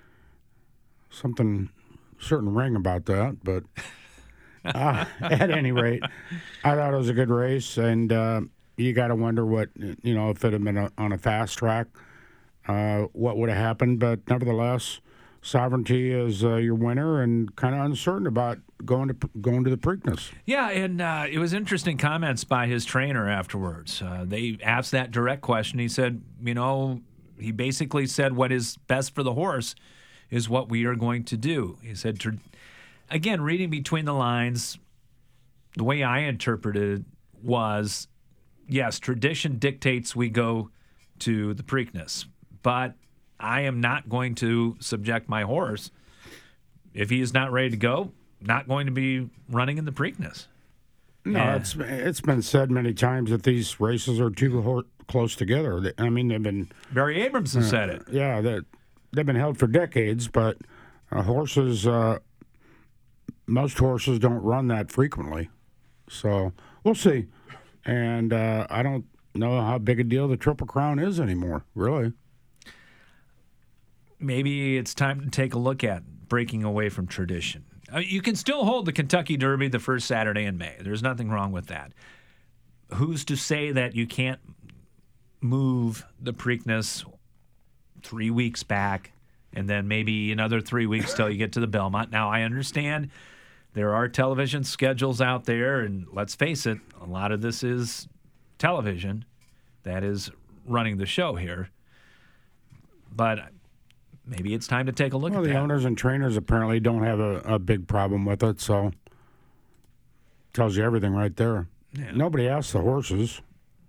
something certain ring about that. But uh, at any rate, I thought it was a good race, and uh, you got to wonder what, you know, if it had been a, on a fast track, uh, what would have happened. But nevertheless, sovereignty is uh, your winner, and kind of uncertain about going to going to the Preakness. Yeah, and uh, it was interesting comments by his trainer afterwards. Uh, they asked that direct question. He said, you know, he basically said what is best for the horse is what we are going to do. He said, again, reading between the lines, the way I interpreted it was, yes, tradition dictates we go to the Preakness, but I am not going to subject my horse, if he is not ready to go, not going to be running in the Preakness. No, Yeah. it's it's been said many times that these races are too ho- close together. I mean, they've been... Barry Abrams has uh, said it. Yeah, that they've been held for decades, but uh, horses, uh, most horses don't run that frequently. So we'll see. And uh, I don't know how big a deal the Triple Crown is anymore, really. Maybe it's time to take a look at breaking away from tradition. Uh, you can still hold the Kentucky Derby the first Saturday in May. There's nothing wrong with that. Who's to say that you can't move the Preakness three weeks back and then maybe another three weeks till you get to the Belmont? Now, I understand there are television schedules out there, and let's face it, a lot of this is television that is running the show here. But maybe it's time to take a look well, at the that. owners and trainers apparently don't have a, a big problem with it, so tells you everything right there. Yeah. Nobody asked the horses.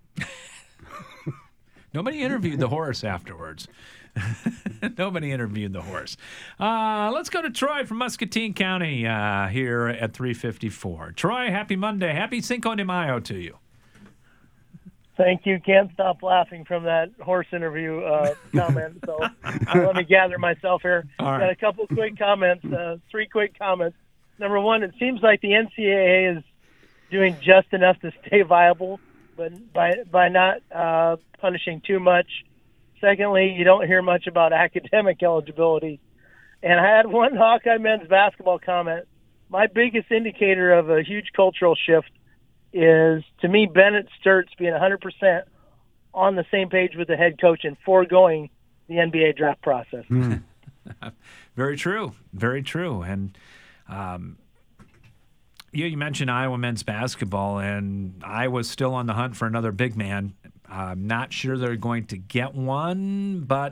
Nobody interviewed the horse afterwards. Nobody interviewed the horse. Uh, let's go to Troy from Muscatine County uh, here at three fifty-four. Troy, happy Monday. Happy Cinco de Mayo to you. Thank you. Can't stop laughing from that horse interview uh, comment. So let me gather myself here. All right. Got a couple quick comments, uh, three quick comments. Number one, it seems like the N C double A is doing just enough to stay viable, but by by not uh, punishing too much. Secondly, you don't hear much about academic eligibility. And I had one Hawkeye men's basketball comment. My biggest indicator of a huge cultural shift is, to me, Bennett Sturts being one hundred percent on the same page with the head coach and foregoing the N B A draft process. Mm. Very true. Very true. And um, you, you mentioned Iowa men's basketball, and Iowa's still on the hunt for another big man. I'm not sure they're going to get one, but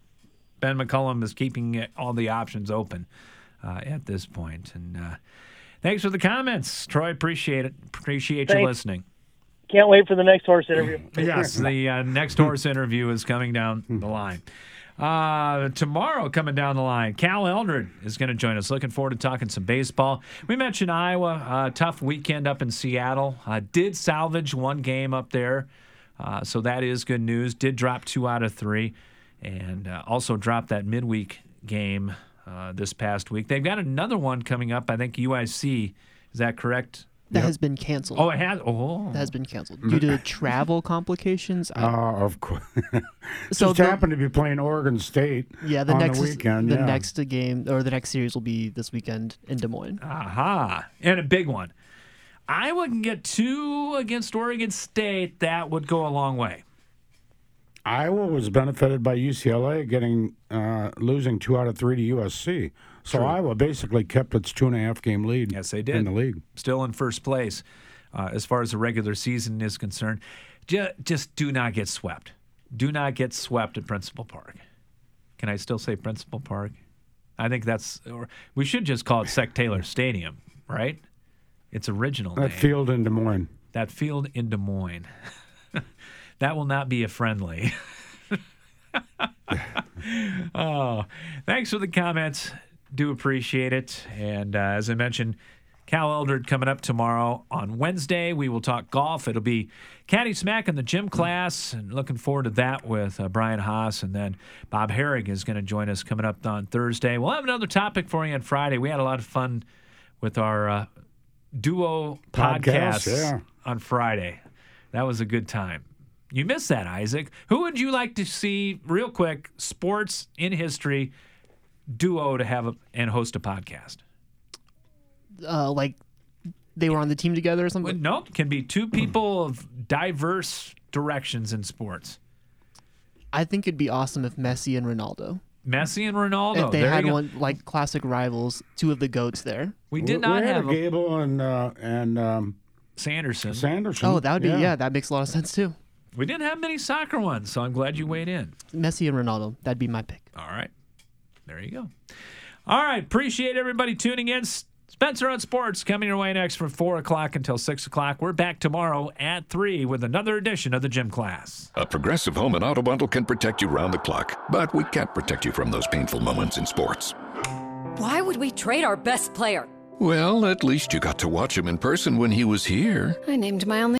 Ben McCullum is keeping all the options open uh, at this point. And uh, thanks for the comments, Troy. Appreciate it. Appreciate Thanks. you listening. Can't wait for the next horse interview. Yes, the uh, next horse interview is coming down the line. Uh, tomorrow, coming down the line, Cal Eldred is going to join us. Looking forward to talking some baseball. We mentioned Iowa, uh, tough weekend up in Seattle. Uh, did salvage one game up there, uh, so that is good news. Did drop two out of three, and uh, also dropped that midweek game uh, this past week. They've got another one coming up. I think U I C. Is that correct? That has been canceled. Oh, it has? Oh. That has been canceled due to travel complications. Oh, uh, of course. So Just the- happened to be playing Oregon State Yeah, the on next the weekend. the yeah. next game or the next series will be this weekend in Des Moines. Aha. And a big one. Iowa can get two against Oregon State. That would go a long way. Iowa was benefited by U C L A getting uh, losing two out of three to U S C. So True. Iowa basically kept its two and a half game lead. Yes, they did. In the league. Still in first place uh, as far as the regular season is concerned. Just, just do not get swept. Do not get swept at Principal Park. Can I still say Principal Park? I think that's, or we should just call it Sec Taylor Stadium, right? Its original That name. field in Des Moines. That field in Des Moines. That will not be a friendly. Oh, thanks for the comments. Do appreciate it. And uh, as I mentioned, Cal Eldred coming up tomorrow. On Wednesday, we will talk golf. It'll be Caddy Smack in the gym class, and looking forward to that with uh, Brian Haas. And then Bob Herrig is going to join us coming up on Thursday. We'll have another topic for you on Friday. We had a lot of fun with our uh, duo Podcast, podcasts yeah. on Friday. That was a good time. You missed that, Isaac. Who would you like to see, real quick, sports in history duo to have a, and host a podcast? Uh, like they were on the team together or something? Well, nope. Can be two people of diverse directions in sports. I think it'd be awesome if Messi and Ronaldo. Messi and Ronaldo. If they There had you go. one like classic rivals, two of the goats there. We did not we had have a a- Gable and uh, and um, Sanderson. Sanderson. Oh, that would be yeah. That makes a lot of sense too. We didn't have many soccer ones, so I'm glad you weighed in. Messi and Ronaldo. That'd be my pick. All right. There you go. All right. Appreciate everybody tuning in. Spencer on Sports coming your way next from four o'clock until six o'clock. We're back tomorrow at three with another edition of the Gym Class. A Progressive Home and Auto Bundle can protect you round the clock, but we can't protect you from those painful moments in sports. Why would we trade our best player? Well, at least you got to watch him in person when he was here. I named my only